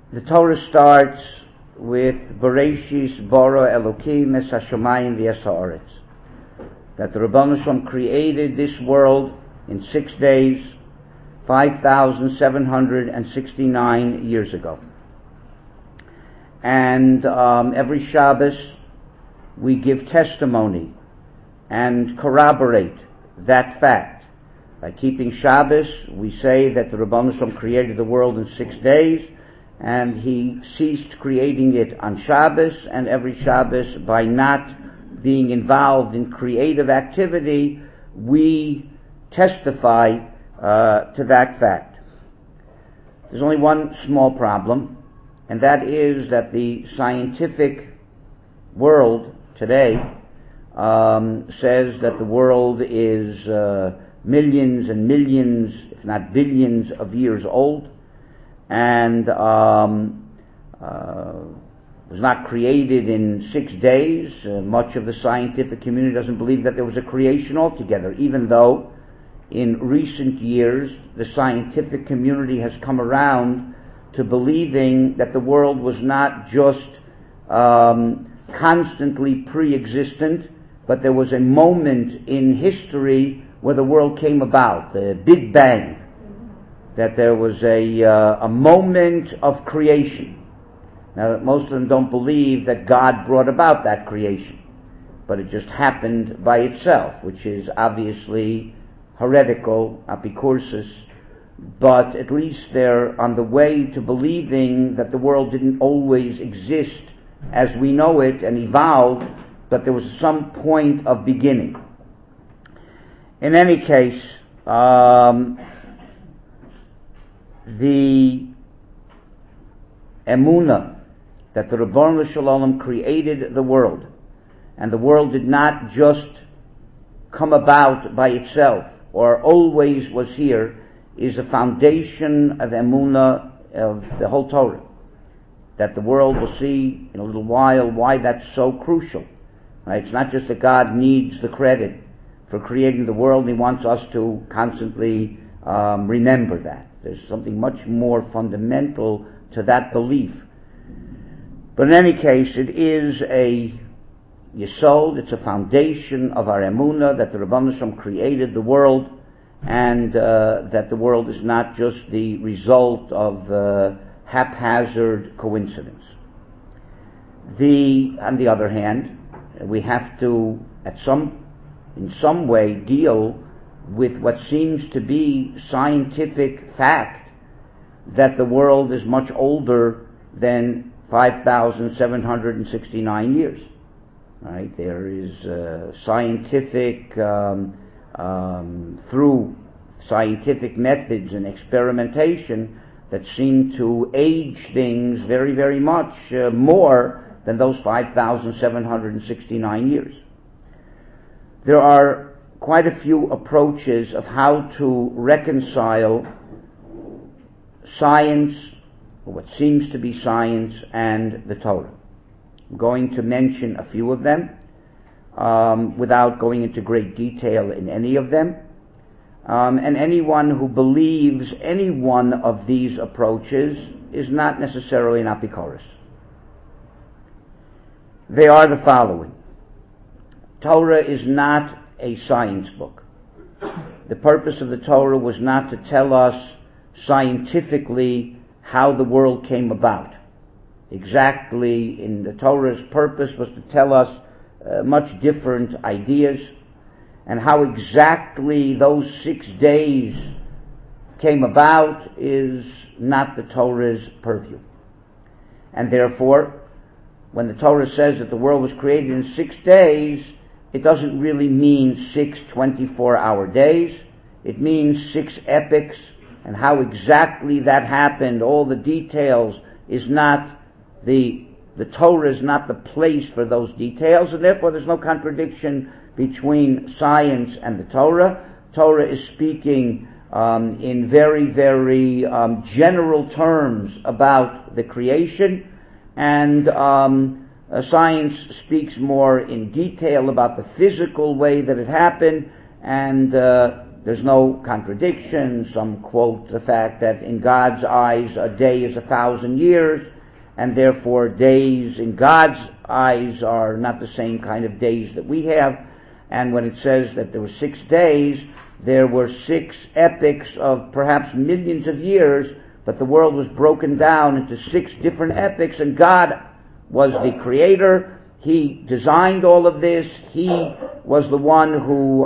The Torah starts with Bereshis bara Elokim es hashamayim v'es haaretz, that the Rebbeinu Shalom created this world in 6 days, 5,769 years ago. And every Shabbos we give testimony and corroborate that fact. By keeping Shabbos, we say that the Rebbeinu Shalom created the world in 6 days, and He ceased creating it on Shabbos, and every Shabbos, by not being involved in creative activity, we testify to that fact. There's only one small problem, and that is that the scientific world today says that the world is millions and millions, if not billions, of years old, and was not created in 6 days. Much of the scientific community doesn't believe that there was a creation altogether, even though in recent years the scientific community has come around to believing that the world was not just constantly pre-existent, but there was a moment in history where the world came about, the Big Bang, that there was a moment of creation. Now, most of them don't believe that God brought about that creation, but it just happened by itself, which is obviously heretical, apicursus, but at least they're on the way to believing that the world didn't always exist as we know it and evolved, but there was some point of beginning. In any case, the emunah that the Ribono Shel Olam created the world, and the world did not just come about by itself or always was here, is a foundation of emunah of the whole Torah. That the world will see in a little while why that's so crucial. Right? It's not just that God needs the credit for creating the world, He wants us to constantly remember that. There's something much more fundamental to that belief. But in any case, it is a yesod, it's a foundation of our emunah that the Ribono Shel Olam created the world, and that the world is not just the result of haphazard coincidence. On the other hand, we have to, in some way, deal with what seems to be scientific fact, that the world is much older than 5,769 years. Right? There is scientific, through scientific methods and experimentation, that seem to age things very, very much more than those 5,769 years. There are quite a few approaches of how to reconcile science, or what seems to be science, and the Torah. I'm going to mention a few of them without going into great detail in any of them. And anyone who believes any one of these approaches is not necessarily an apikoros. They are the following. Torah is not a science book. The purpose of the Torah was not to tell us scientifically how the world came about. Exactly, in the Torah's purpose was to tell us much different ideas, and how exactly those 6 days came about is not the Torah's purview. And therefore, when the Torah says that the world was created in 6 days, it doesn't really mean 6 24-hour days. It means 6 epochs, and how exactly that happened, all the details, is not the Torah is not the place for those details, and therefore there's no contradiction between science and the Torah. Torah is speaking in very, very general terms about the creation, and science speaks more in detail about the physical way that it happened, and the There's no contradiction. Some quote the fact that in God's eyes a day is 1,000 years, and therefore days in God's eyes are not the same kind of days that we have. And when it says that there were 6 days, there were 6 epochs of perhaps millions of years, but the world was broken down into 6 different epochs, and God was the creator. He designed all of this. He was the one who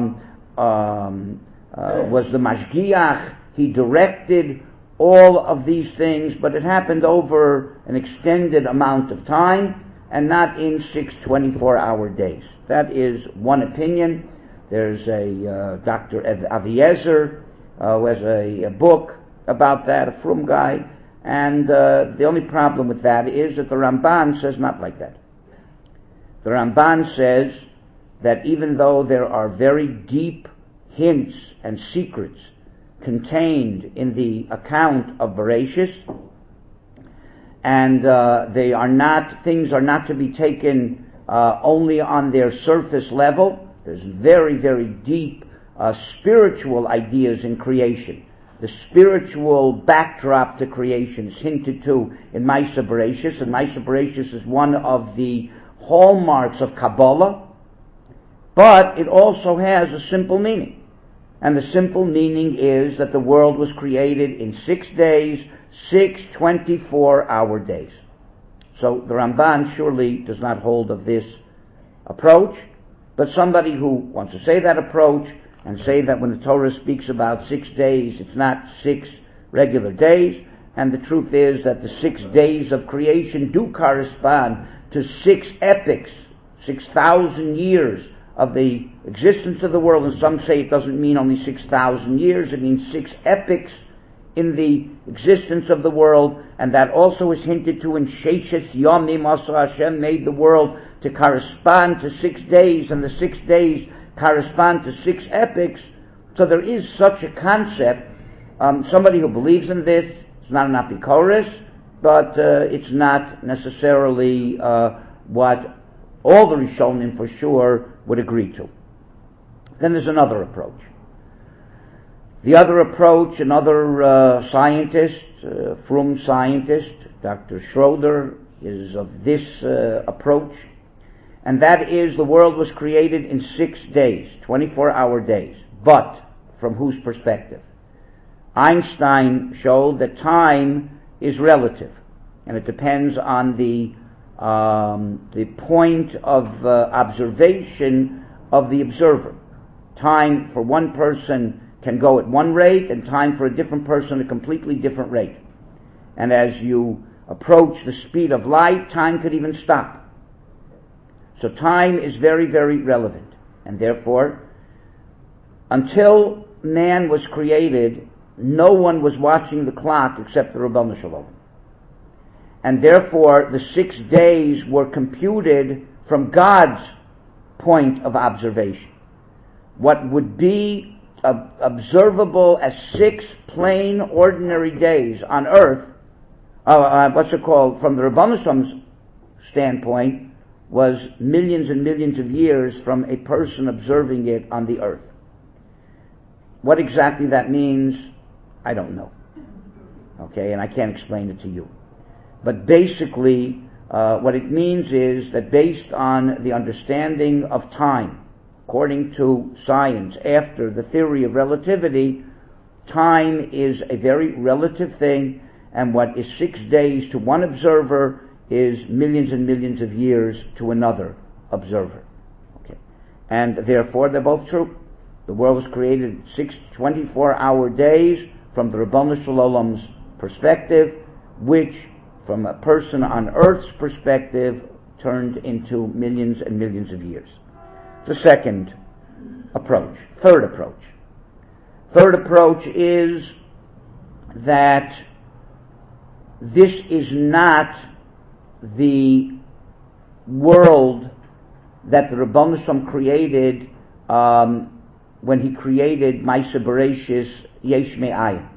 was the mashgiach. He directed all of these things, but it happened over an extended amount of time and not in 6 24-hour days. That is one opinion. There's a Dr. Aviezer who has a book about that, a frum guy, and the only problem with that is that the Ramban says not like that. The Ramban says that even though there are very deep hints and secrets contained in the account of Bereshis, and things are not to be taken only on their surface level. There's very, very deep spiritual ideas in creation. The spiritual backdrop to creation is hinted to in Maisa Bereshis, and Maisa Bereshis is one of the hallmarks of Kabbalah, but it also has a simple meaning. And the simple meaning is that the world was created in 6 days, 6 24-hour days. So the Ramban surely does not hold of this approach, but somebody who wants to say that approach and say that when the Torah speaks about 6 days, it's not 6 regular days, and the truth is that the 6 days of creation do correspond to 6 epochs, 6,000 years of the existence of the world, and some say it doesn't mean only 6,000 years, it means 6 epochs in the existence of the world, and that also is hinted to in Sheshes Yomim. Also Hashem made the world to correspond to 6 days, and the 6 days correspond to 6 epochs. So there is such a concept. Somebody who believes in this is not an apikoros, but it's not necessarily what all the Rishonim for sure would agree to. Then there's another approach. The other approach, another scientist, frum scientist, Dr. Schroeder, is of this approach, and that is the world was created in 6 days, 24-hour days. But from whose perspective? Einstein showed that time is relative, and it depends on the point of observation of the observer. Time for one person can go at one rate, and time for a different person at a completely different rate. And as you approach the speed of light, time could even stop. So time is very, very relevant. And therefore, until man was created, no one was watching the clock except the Ribono Shel Olam. And therefore, the 6 days were computed from God's point of observation. What would be observable as 6 plain, ordinary days on earth, from the Ribono Shel Olam's standpoint, was millions and millions of years from a person observing it on the earth. What exactly that means, I don't know. Okay, and I can't explain it to you. But basically, what it means is that based on the understanding of time, according to science, after the theory of relativity, time is a very relative thing, and what is 6 days to one observer is millions and millions of years to another observer. Okay. And therefore, they're both true. The world was created in 6 24-hour days from the Ribono Shel Olam's perspective, which, from a person on Earth's perspective, turned into millions and millions of years. The second approach. Third approach. Third approach is that this is not the world that the Ribono Shel Olam created when he created Maisa Bereshis Yesh Me'ayin.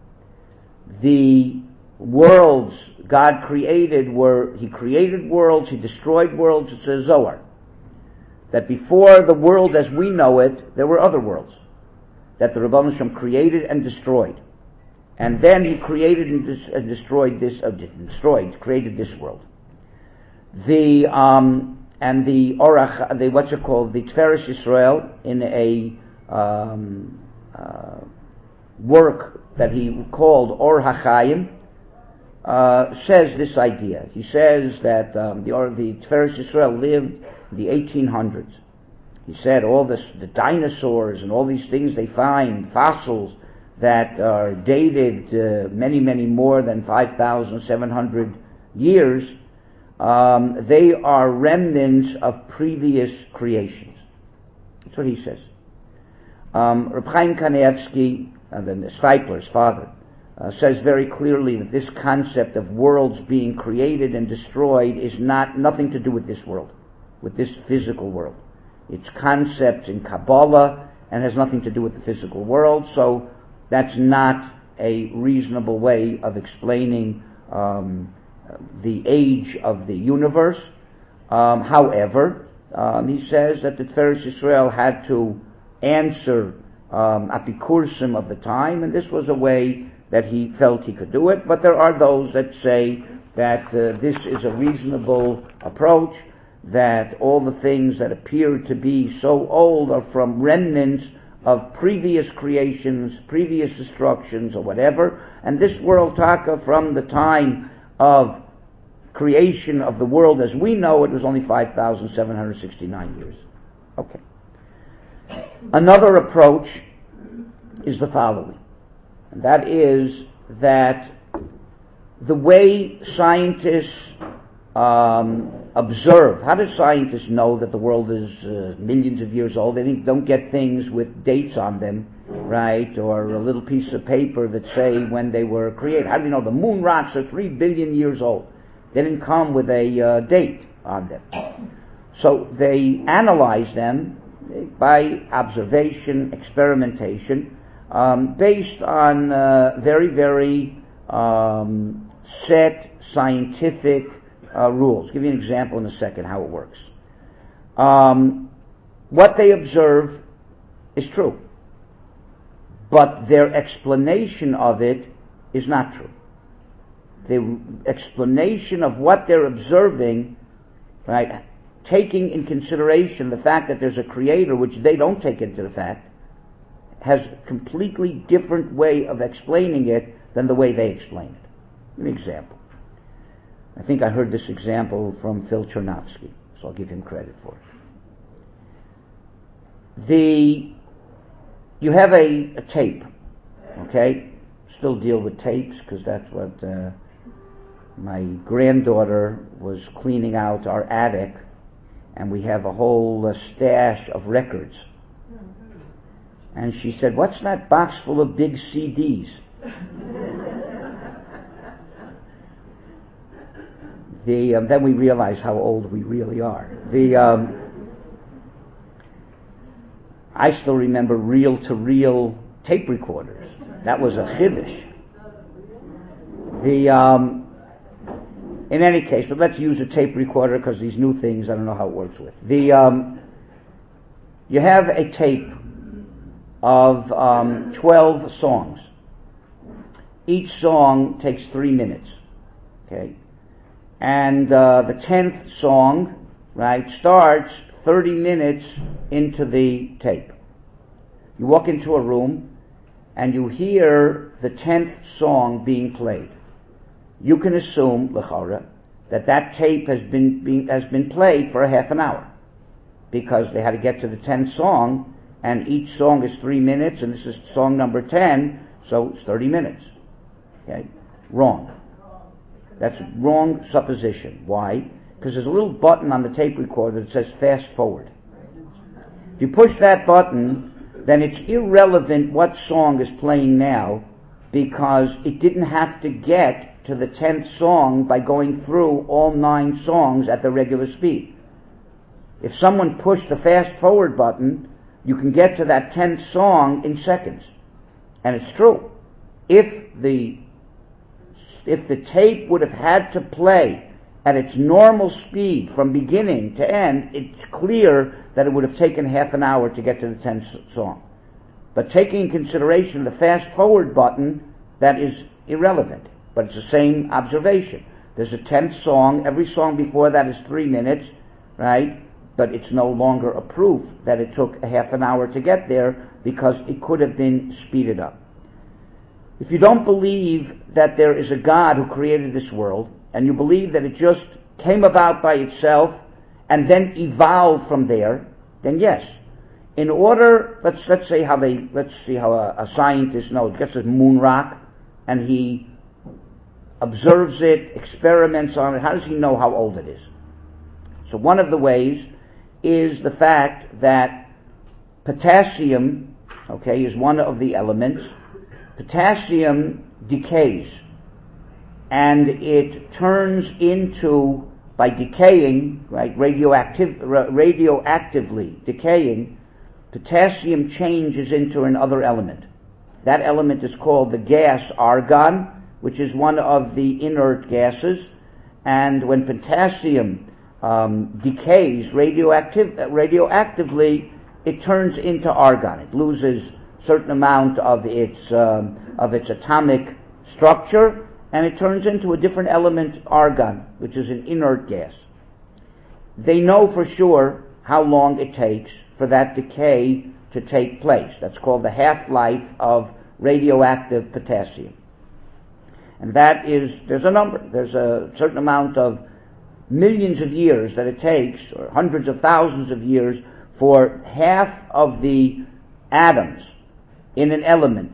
The worlds God created he created worlds, he destroyed worlds. It's a Zohar. That before the world as we know it, there were other worlds. that the Rebbeinu Shem created and destroyed. And then he created and destroyed created this world. The Orach, the Tiferes Yisrael, in a work that he called Or HaChaim, says this idea. He says that the Tiferes Yisrael lived in the 1800s. He said all the dinosaurs and all these things they find, fossils that are dated many, many more than 5,700 years, they are remnants of previous creations. That's what he says. Reb Chaim Kanievsky, the Steipler's father, says very clearly that this concept of worlds being created and destroyed is nothing to do with this world, with this physical world. It's concepts in Kabbalah and has nothing to do with the physical world, so that's not a reasonable way of explaining the age of the universe. However, he says that the Tiferes Yisrael had to answer apikursim of the time, and this was a way that he felt he could do it. But there are those that say that this is a reasonable approach, that all the things that appear to be so old are from remnants of previous creations, previous destructions, or whatever, and this world taka from the time of creation of the world as we know it was only 5,769 years. Okay. Another approach is the following, and that is that the way scientists observe, how do scientists know that the world is millions of years old? They don't get things with dates on them, right, or a little piece of paper that say when they were created. How do they know the moon rocks are 3 billion years old? They didn't come with a date on them. So they analyze them by observation, experimentation, based on very, very set scientific rules. I'll give you an example in a second how it works. What they observe is true, but their explanation of it is not true. The explanation of what they're observing, right, taking in consideration the fact that there's a creator, which they don't take into the fact, has a completely different way of explaining it than the way they explain it. Give me an example. I think I heard this example from Phil Chernovsky, so I'll give him credit for it. You have a tape, okay? Still deal with tapes, because that's what my granddaughter was cleaning out our attic, and we have a whole stash of records. And she said, "What's that box full of big CDs?" Then we realize how old we really are. I still remember reel-to-reel tape recorders. That was a chiddush. In any case, but let's use a tape recorder because these new things I don't know how it works with. You have a tape of 12 songs. Each song takes 3 minutes. Okay. And the 10th song, right, starts 30 minutes into the tape. You walk into a room and you hear the 10th song being played. You can assume, l'chara, that tape has been played for a half an hour, because they had to get to the 10th song, and each song is 3 minutes, and this is song number 10, so it's 30 minutes. Okay? Wrong. That's a wrong supposition. Why? Because there's a little button on the tape recorder that says fast forward. If you push that button, then it's irrelevant what song is playing now, because it didn't have to get to the 10th song by going through all 9 songs at the regular speed. If someone pushed the fast forward button, you can get to that 10th song in seconds. And it's true. If the tape would have had to play at its normal speed from beginning to end, it's clear that it would have taken half an hour to get to the 10th song. But taking in consideration the fast forward button, that is irrelevant. But it's the same observation. There's a 10th song. Every song before that is 3 minutes, right? But it's no longer a proof that it took a half an hour to get there, because it could have been speeded up. If you don't believe that there is a God who created this world, and you believe that it just came about by itself and then evolved from there, then yes. In order, let's see how a scientist knows. He gets a moon rock and he observes it, experiments on it. How does he know how old it is? So one of the ways is the fact that potassium, is one of the elements. Potassium decays, and it turns into, by decaying, right, radioactively decaying, potassium changes into another element. That element is called the gas argon, which is one of the inert gases. And when potassium decays radioactively, it turns into argon. It loses a certain amount of its atomic structure, and it turns into a different element, argon, which is an inert gas. They know for sure how long it takes for that decay to take place. That's called the half-life of radioactive potassium. And that is, there's a number. There's a certain amount of millions of years that it takes, or hundreds of thousands of years, for half of the atoms in an element,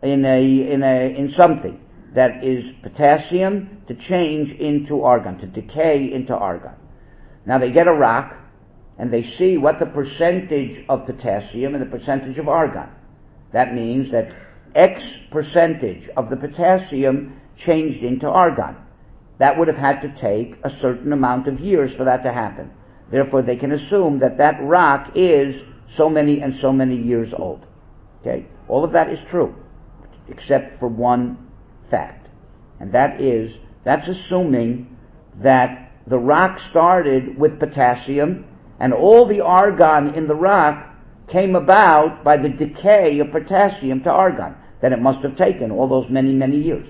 in something that is potassium, to change into argon, to decay into argon. Now they get a rock, and they see what the percentage of potassium and the percentage of argon. That means that X percentage of the potassium changed into argon. That would have had to take a certain amount of years for that to happen. Therefore, they can assume that that rock is so many and so many years old. Okay? All of that is true, except for one fact. And that's assuming that the rock started with potassium, and all the argon in the rock came about by the decay of potassium to argon. Then it must have taken all those many, many years.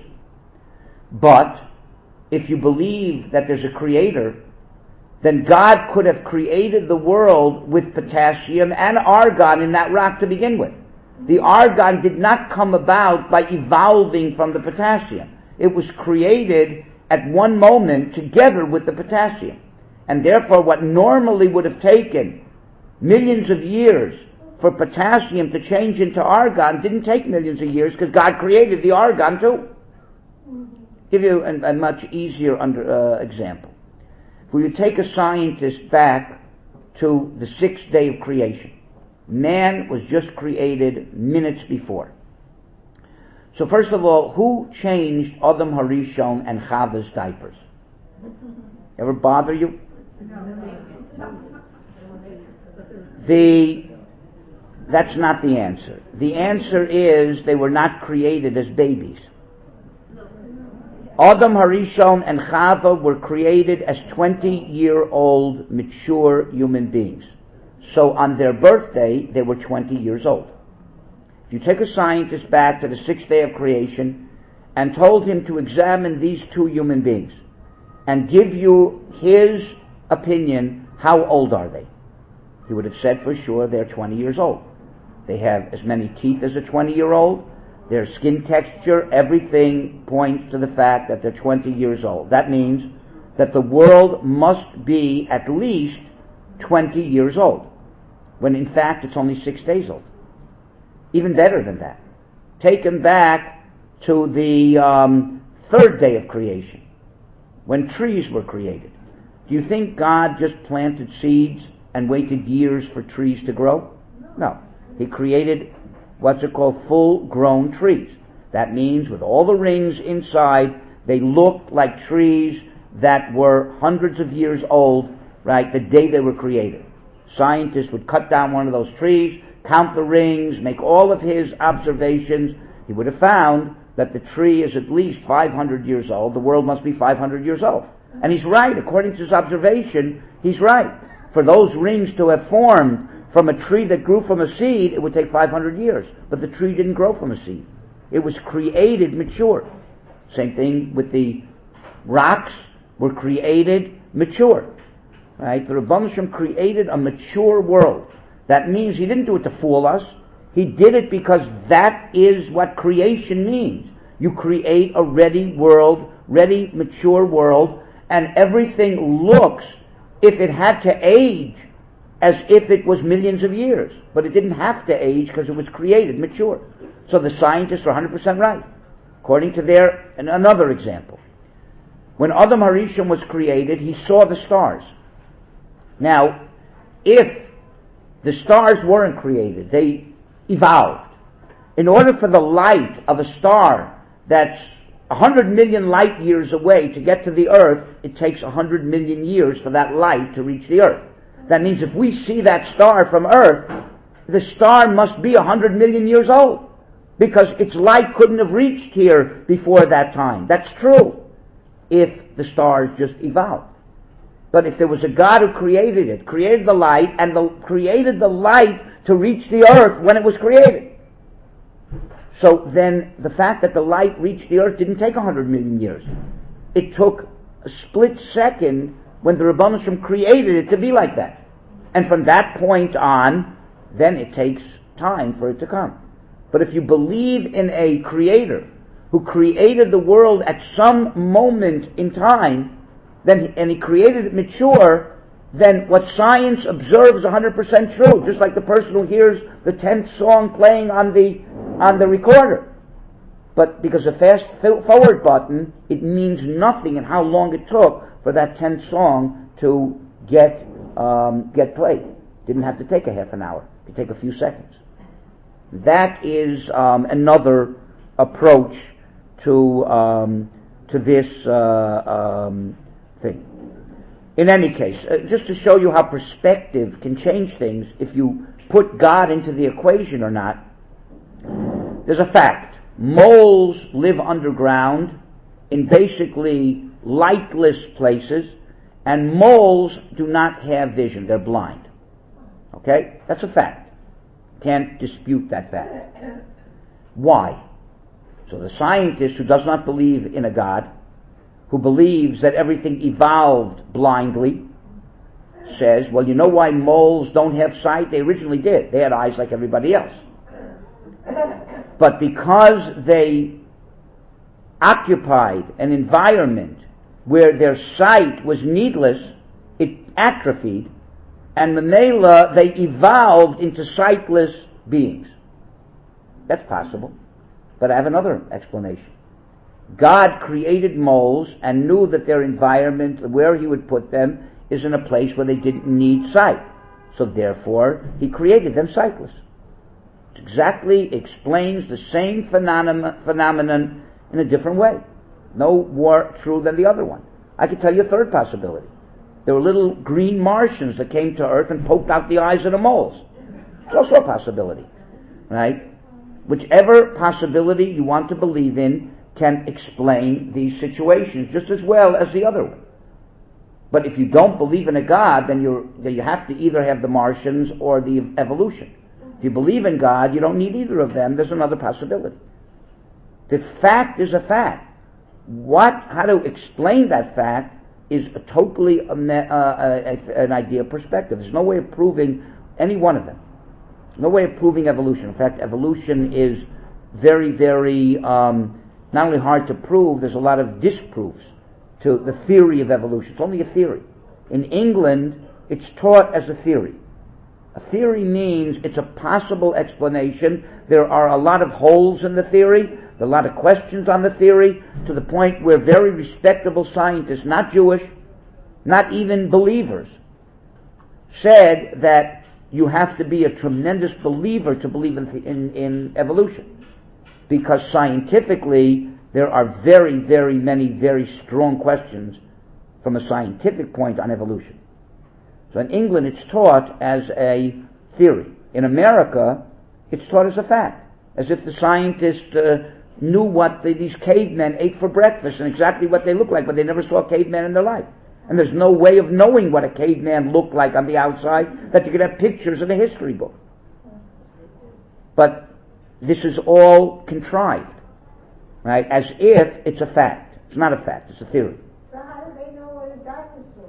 But if you believe that there's a creator, then God could have created the world with potassium and argon in that rock to begin with. The argon did not come about by evolving from the potassium. It was created at one moment together with the potassium. And therefore, what normally would have taken millions of years for potassium to change into argon didn't take millions of years, because God created the argon too. Give you a much easier example. If we would take a scientist back to the 6th day of creation, man was just created minutes before. So first of all, who changed Adam Harishon and Chava's diapers? Ever bother you? That's not the answer. The answer is they were not created as babies. Adam Harishon and Chava were created as 20-year-old mature human beings. So on their birthday, they were 20 years old. If you take a scientist back to the 6th day of creation and told him to examine these two human beings and give you his opinion, how old are they? He would have said for sure they're 20 years old. They have as many teeth as a 20-year-old. Their skin texture, everything points to the fact that they're 20 years old. That means that the world must be at least 20 years old, when in fact it's only 6 days old. Even better than that. Take them back to the 3rd day of creation, when trees were created. Do you think God just planted seeds and waited years for trees to grow? No. He created what's it called, full-grown trees. That means with all the rings inside, they looked like trees that were hundreds of years old, right, the day they were created. Scientists would cut down one of those trees, count the rings, make all of his observations. He would have found that the tree is at least 500 years old. The world must be 500 years old. And he's right. According to his observation, he's right. For those rings to have formed from a tree that grew from a seed, it would take 500 years. But the tree didn't grow from a seed. It was created mature. Same thing with the rocks were created mature. Right? The Rebbeinu Shem created a mature world. That means he didn't do it to fool us. He did it because that is what creation means. You create a ready world, ready, mature world, and everything looks, if it had to age, as if it was millions of years. But it didn't have to age because it was created mature. So the scientists are 100% right. According to another example. When Adam HaRishon was created, he saw the stars. Now, if the stars weren't created, they evolved. In order for the light of a star that's 100 million light years away to get to the earth, it takes 100 million years for that light to reach the earth. That means if we see that star from earth, the star must be 100 million years old, because its light couldn't have reached here before that time. That's true if the stars just evolved. But if there was a God who created it, created the light, and created the light to reach the earth when it was created, so then the fact that the light reached the earth didn't take 100 million years. It took a split second when the Rebbeinu Shem created it to be like that. And from that point on, then it takes time for it to come. But if you believe in a creator who created the world at some moment in time, and he created it mature, then what science observes is 100% true, just like the person who hears the 10th song playing on the recorder. But because of fast forward button, it means nothing in how long it took for that 10th song to get played. Didn't have to take a half an hour. It could take a few seconds. That is another approach to this thing. In any case, just to show you how perspective can change things if you put God into the equation or not, there's a fact. Moles live underground in basically lightless places, and moles do not have vision. They're blind. Okay? That's a fact. Can't dispute that fact. Why? So the scientist who does not believe in a God, who believes that everything evolved blindly, says, well, you know why moles don't have sight? They originally did. They had eyes like everybody else. But because they occupied an environment where their sight was needless, it atrophied, and Mamela, they evolved into sightless beings. That's possible. But I have another explanation. God created moles and knew that their environment, where he would put them, is in a place where they didn't need sight. So therefore, he created them sightless. It exactly explains the same phenomenon in a different way. No more true than the other one. I could tell you a third possibility. There were little green Martians that came to Earth and poked out the eyes of the moles. It's also a possibility. Right? Whichever possibility you want to believe in can explain these situations just as well as the other one. But if you don't believe in a God, then you have to either have the Martians or the evolution. If you believe in God, you don't need either of them. There's another possibility. The fact is a fact. How to explain that fact is totally an idea of perspective. There's no way of proving any one of them. There's no way of proving evolution. In fact, evolution is very, very not only hard to prove, there's a lot of disproofs to the theory of evolution. It's only a theory. In England, it's taught as a theory. A theory means it's a possible explanation. There are a lot of holes in the theory. There are a lot of questions on the theory, to the point where very respectable scientists, not Jewish, not even believers, said that you have to be a tremendous believer to believe in evolution. Because scientifically, there are very, very many, very strong questions from a scientific point on evolution. So in England, it's taught as a theory. In America, it's taught as a fact, as if the scientists knew what these cavemen ate for breakfast and exactly what they looked like, but they never saw cavemen in their life. And there's no way of knowing what a caveman looked like on the outside that you could have pictures in a history book. But this is all contrived, right? As if it's a fact. It's not a fact, it's a theory. So how do they know what a dinosaur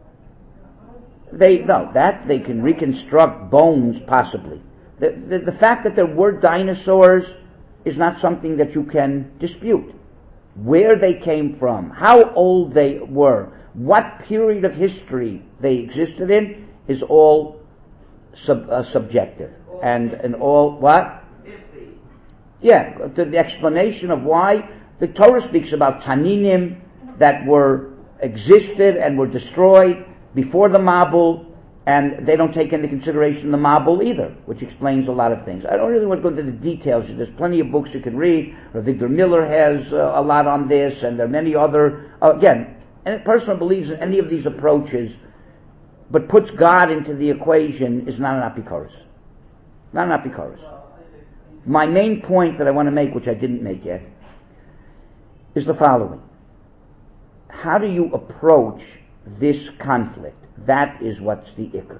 was? They can reconstruct bones, possibly. The fact that there were dinosaurs is not something that you can dispute. Where they came from, how old they were, what period of history they existed in is all subjective. And all, what? Yeah, the explanation of why the Torah speaks about Taninim that were existed and were destroyed before the Mabul, and they don't take into consideration the Mabul either, which explains a lot of things. I don't really want to go into the details. There's plenty of books you can read. Victor Miller has a lot on this, and there are many other, again, and a person who believes in any of these approaches but puts God into the equation is not an apikoros. Not an apikoros. My main point that I want to make, which I didn't make yet, is the following. How do you approach this conflict? That is what's the ikr.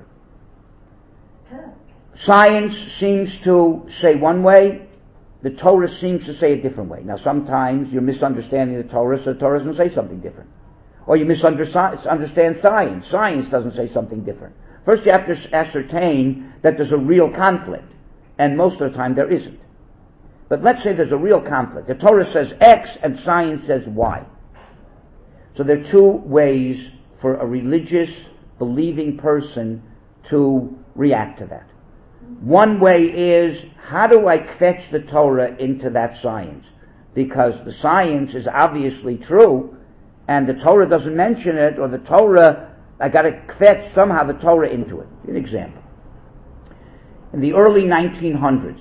Science seems to say one way, the Torah seems to say a different way. Now sometimes you're misunderstanding the Torah, so the Torah doesn't say something different. Or you misunderstand science. Science doesn't say something different. First you have to ascertain that there's a real conflict, and most of the time there isn't. But let's say there's a real conflict. The Torah says X and science says Y. So there are two ways for a religious, believing person to react to that. One way is, how do I fetch the Torah into that science? Because the science is obviously true, and the Torah doesn't mention it, or the Torah, I got to fetch somehow the Torah into it. An example. In the early 1900s,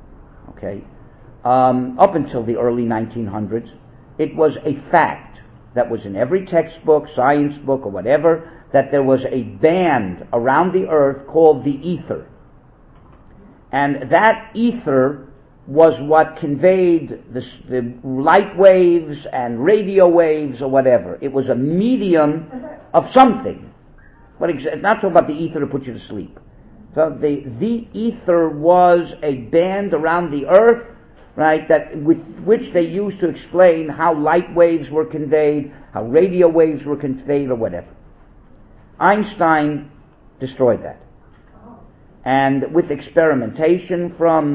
up until the early 1900s, it was a fact that was in every textbook, science book, or whatever, that there was a band around the earth called the ether. And that ether was what conveyed the light waves and radio waves or whatever. It was a medium of something. Not talking about the ether to put you to sleep. So the ether was a band around the earth, right, that with which they used to explain how light waves were conveyed, how radio waves were conveyed, or whatever. Einstein destroyed that. And with experimentation from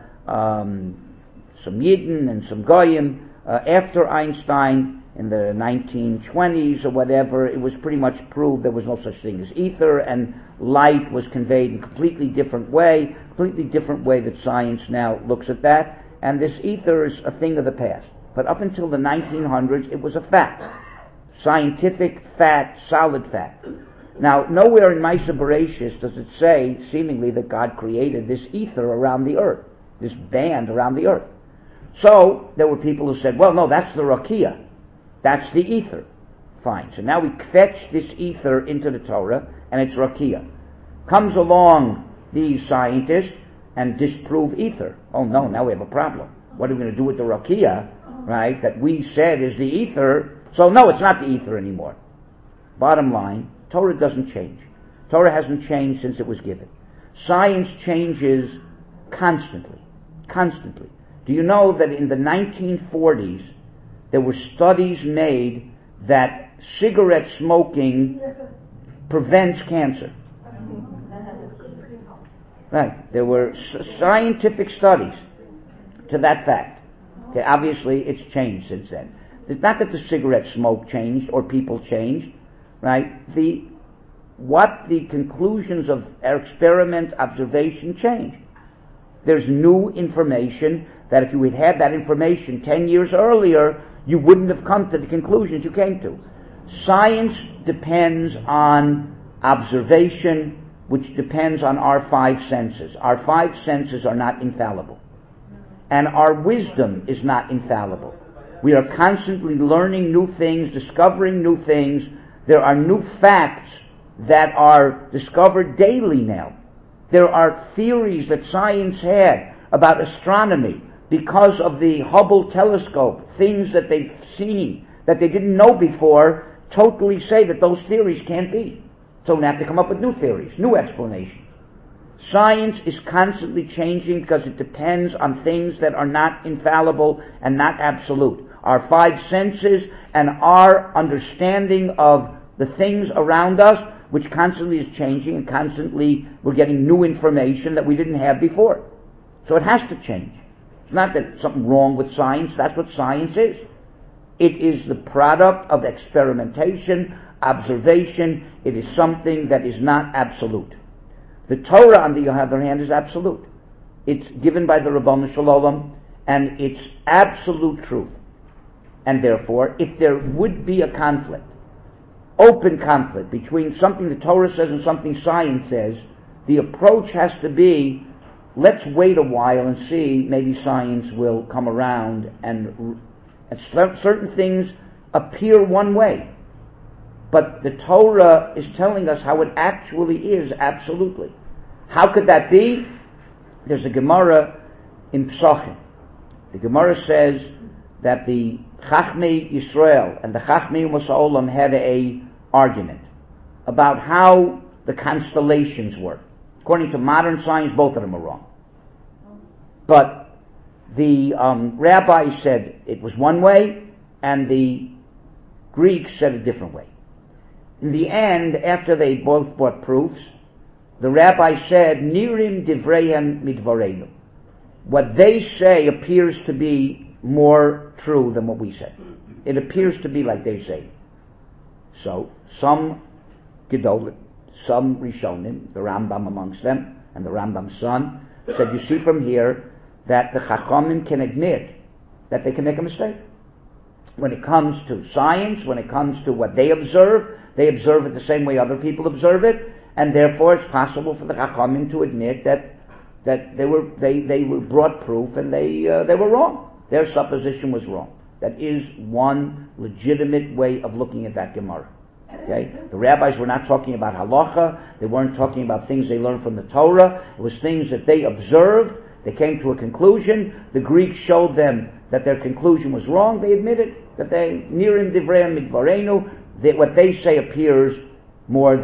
some Yidden and some Goyim, after Einstein, in the 1920s or whatever, it was pretty much proved there was no such thing as ether, and light was conveyed in a completely different way that science now looks at that, and this ether is a thing of the past. But up until the 1900s, it was a fact. Scientific fact, solid fact. Now, nowhere in Maisa Bereshis does it say, seemingly, that God created this ether around the earth, this band around the earth. So, there were people who said, well, no, that's the Rakia. That's the ether. Fine. So now we fetch this ether into the Torah, and it's Rakia. Comes along these scientists and disprove ether. Oh no, now we have a problem. What are we going to do with the Rakia, right, that we said is the ether? So no, it's not the ether anymore. Bottom line, Torah doesn't change. Torah hasn't changed since it was given. Science changes constantly. Constantly. Do you know that in the 1940s, there were studies made that cigarette smoking prevents cancer? Right. There were scientific studies to that fact. Okay, obviously it's changed since then. It's not that the cigarette smoke changed or people changed, right? What the conclusions of our experiment, observation changed. There's new information that if you had had that information 10 years earlier, you wouldn't have come to the conclusions you came to. Science depends on observation, which depends on our five senses. Our five senses are not infallible. And our wisdom is not infallible. We are constantly learning new things, discovering new things. There are new facts that are discovered daily now. There are theories that science had about astronomy because of the Hubble telescope, things that they've seen that they didn't know before totally say that those theories can't be. So we have to come up with new theories, new explanations. Science is constantly changing because it depends on things that are not infallible and not absolute. Our five senses and our understanding of the things around us, which constantly is changing, and constantly we're getting new information that we didn't have before. So it has to change. It's not that something wrong with science, that's what science is. It is the product of experimentation, observation. It is something that is not absolute. The Torah, on the other hand, is absolute. It's given by the Rabbanu Shalom, and it's absolute truth. And therefore, if there would be a conflict, open conflict, between something the Torah says and something science says, the approach has to be, let's wait a while and see, maybe science will come around and certain things appear one way. But the Torah is telling us how it actually is, absolutely. How could that be? There's a Gemara in Psachim. The Gemara says that the Chachmei Yisrael and the Chachmei Umas Ha'olam had a argument about how the constellations work. According to modern science, both of them are wrong. But the rabbis said it was one way, and the Greeks said a different way. In the end, after they both brought proofs, the rabbi said, Nirim divreihem midvareinu. What they say appears to be more true than what we say. It appears to be like they say. So, some Gedolim, some Rishonim, the Rambam amongst them, and the Rambam's son, said, you see from here that the Chachamim can admit that they can make a mistake. When it comes to science, when it comes to what they observe it the same way other people observe it, and therefore it's possible for the Chachamim to admit that they were brought proof and they were wrong. Their supposition was wrong. That is one legitimate way of looking at that Gemara. Okay? The rabbis were not talking about halacha. They weren't talking about things they learned from the Torah. It was things that they observed. They came to a conclusion. The Greeks showed them that their conclusion was wrong. They admitted that they nirim divreim midvareinu, that what they say appears more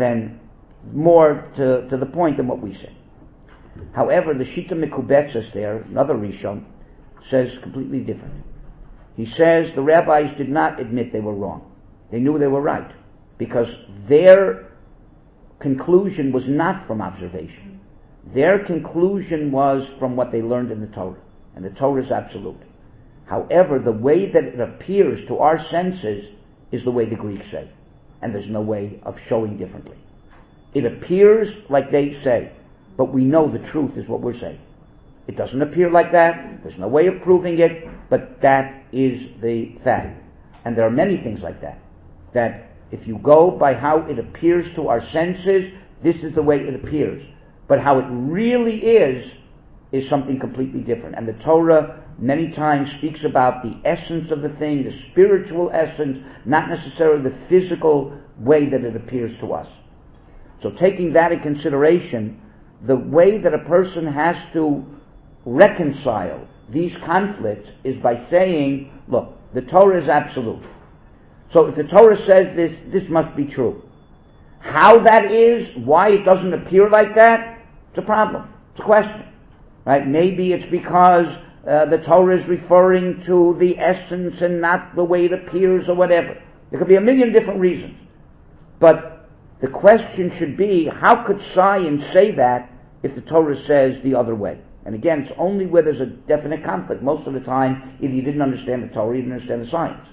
to the point than what we say. However, the Shita Mekubetzes there, another Rishon, says completely different. He says the rabbis did not admit they were wrong. They knew they were right, because their conclusion was not from observation. Their conclusion was from what they learned in the Torah, and the Torah is absolute. However, the way that it appears to our senses is the way the Greeks say, and there's no way of showing differently. It appears like they say, but we know the truth is what we're saying. It doesn't appear like that, there's no way of proving it, but that is the fact. And there are many things like that, that if you go by how it appears to our senses, this is the way it appears. But how it really is something completely different. And the Torah many times speaks about the essence of the thing, the spiritual essence, not necessarily the physical way that it appears to us. So taking that in consideration, the way that a person has to reconcile these conflicts is by saying, look, the Torah is absolute. So if the Torah says this, this must be true. How that is, why it doesn't appear like that, it's a problem. It's a question. Right? Maybe it's because the Torah is referring to the essence and not the way it appears or whatever. There could be a million different reasons. But the question should be, how could science say that if the Torah says the other way? And again, it's only where there's a definite conflict. Most of the time, either you didn't understand the Torah or you didn't understand the science.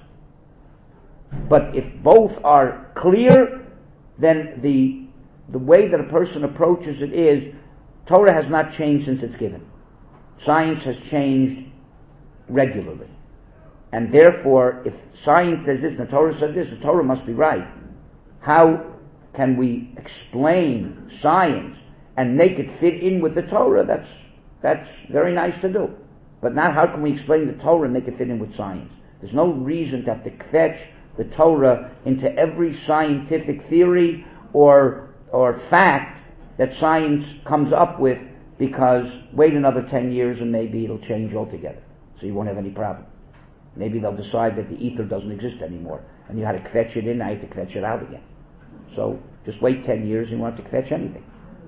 But if both are clear, then the way that a person approaches it is, Torah has not changed since it's given. Science has changed regularly. And therefore, if science says this and the Torah says this, the Torah must be right. How can we explain science and make it fit in with the Torah? That's very nice to do. But not how can we explain the Torah and make it fit in with science. There's no reason to have to fetch the Torah into every scientific theory or fact that science comes up with, because wait another 10 years and maybe it'll change altogether. So you won't have any problem. Maybe they'll decide that the ether doesn't exist anymore. And you had to kvetch it in, now you have to kvetch it out again. So just wait 10 years and you won't have to kvetch anything.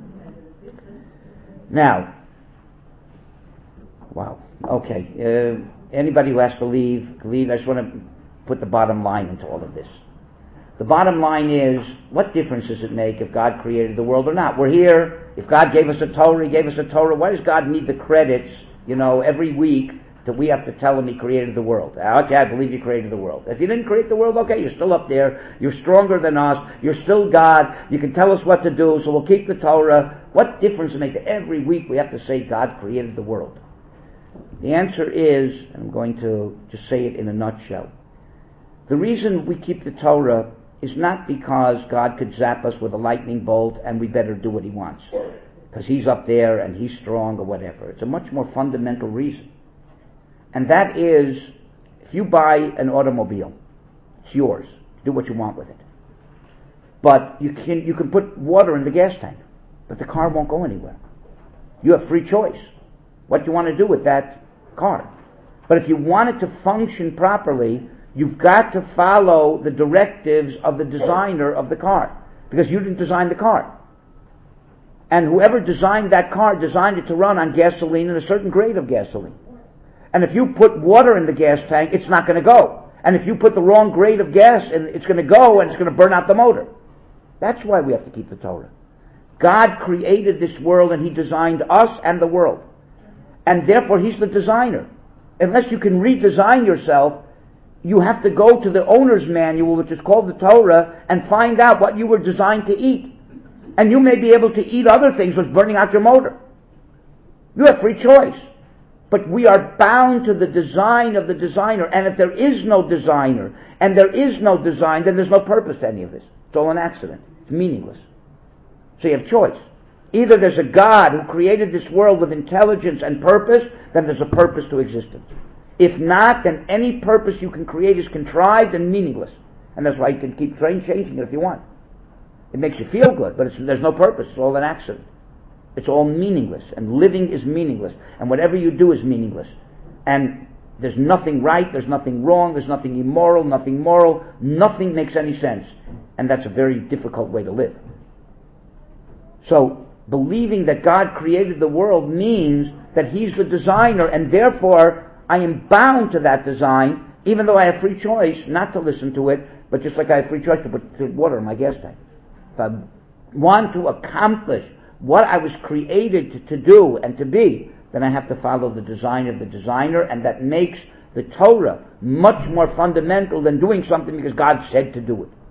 Now, wow, okay. Anybody who has to leave. I just want to put the bottom line into all of this. The bottom line is, what difference does it make if God created the world or not? We're here. If God gave us a Torah, He gave us a Torah. Why does God need the credits, every week that we have to tell Him He created the world? Okay, I believe you created the world. If you didn't create the world, okay, you're still up there. You're stronger than us. You're still God. You can tell us what to do, so we'll keep the Torah. What difference does it make that every week we have to say God created the world? The answer is, and I'm going to just say it in a nutshell, the reason we keep the Torah is not because God could zap us with a lightning bolt and we better do what He wants, because He's up there and He's strong or whatever. It's a much more fundamental reason. And that is, if you buy an automobile, it's yours. Do what you want with it. But you can put water in the gas tank, but the car won't go anywhere. You have free choice what you want to do with that car. But if you want it to function properly, you've got to follow the directives of the designer of the car, because you didn't design the car. And whoever designed that car designed it to run on gasoline and a certain grade of gasoline. And if you put water in the gas tank, it's not going to go. And if you put the wrong grade of gas in, it's going to go and it's going to burn out the motor. That's why we have to keep the Torah. God created this world and He designed us and the world. And therefore He's the designer. Unless you can redesign yourself, you have to go to the owner's manual, which is called the Torah, and find out what you were designed to eat. And you may be able to eat other things which burning out your motor. You have free choice. But we are bound to the design of the designer. And if there is no designer, and there is no design, then there's no purpose to any of this. It's all an accident. It's meaningless. So you have choice. Either there's a God who created this world with intelligence and purpose, then there's a purpose to existence. If not, then any purpose you can create is contrived and meaningless. And that's why you can keep changing it if you want. It makes you feel good, but there's no purpose. It's all an accident. It's all meaningless. And living is meaningless. And whatever you do is meaningless. And there's nothing right, there's nothing wrong, there's nothing immoral, nothing moral. Nothing makes any sense. And that's a very difficult way to live. So, believing that God created the world means that He's the designer, and therefore I am bound to that design, even though I have free choice not to listen to it, but just like I have free choice to put water in my gas tank. If I want to accomplish what I was created to do and to be, then I have to follow the design of the designer, and that makes the Torah much more fundamental than doing something because God said to do it.